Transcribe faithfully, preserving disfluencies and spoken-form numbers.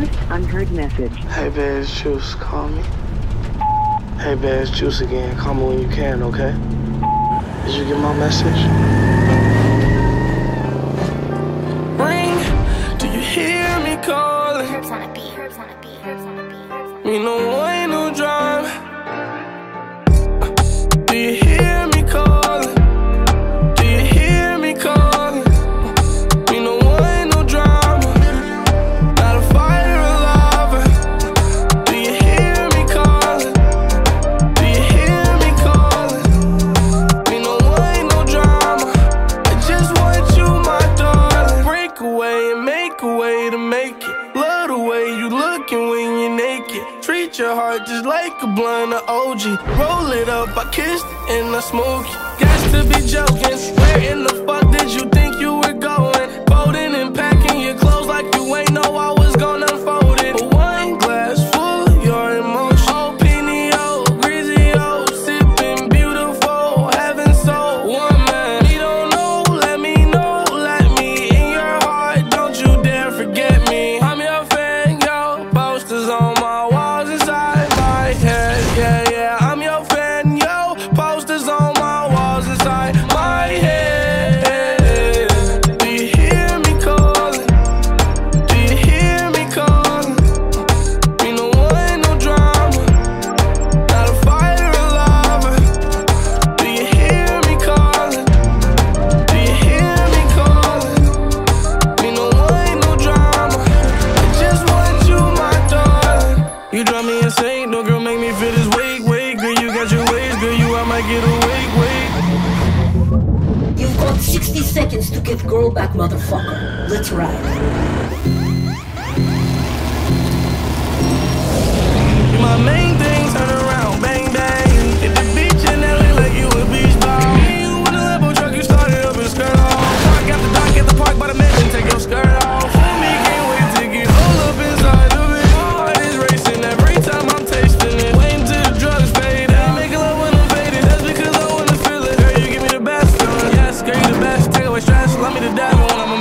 Post unheard message. Hey, Bears Juice, call me. Hey, Bears Juice again. Call me when you can, okay? Did you get my message? Ring, do you hear me calling? Herbs on a beat, herbs on a beat, herbs on a beat, herbs on a beat. Me no way, no drama. Do you hear me calling? Do you hear me calling? Me no way, no drama. Not a fire or lava. Do you hear me calling? Do you hear me calling? Me no way, no drama. I just want you, my darling. Break away and make a way to make it. Love the way you looking when you're naked. Treat your heart just like a blunt of O G. Roll it up, I kissed it and I smoke it. Got to be joking. Where in the fuck did you think you were going? Folding and packing your clothes like you ain't know I was gonna unfold it. But one glass full of your emotion. Oh, Pinio, Grizio, sipping beautiful, heaven soul. One man, you don't know, let me know, let me in your heart. Don't you dare forget me. I'm your fan, yo. Posters on my walls inside my head. Yeah, yeah, I'm your fan, yo. Posters on my walls inside my head. Do you hear me calling? Do you hear me calling? Me no one, no drama. Not a fire or lava. Do you hear me calling? Do you hear me calling? Me no one, no drama. I just want you, my darling. You drive me insane, no girl make me feel this wake, wake. Girl, you got your ways, girl, you I might get awake, wait. You've got sixty seconds to get girl back, motherfucker. Let's ride. You my main thing, turn around, bang, bang. Hit the beach in L A like you a beach ball. Me and you in a Lambo truck, you started up and skirt off. Park at the dock at the park by the mansion, take your skirt off. For me, can't wait to get all up inside of it. My heart is racing every time I'm tasting it. Waiting till the drugs fade out. Make love when I'm faded, that's because I wanna feel it. Girl, you give me the best feeling. Yes, girl, you the best. Take away stress, love me to death when I'm a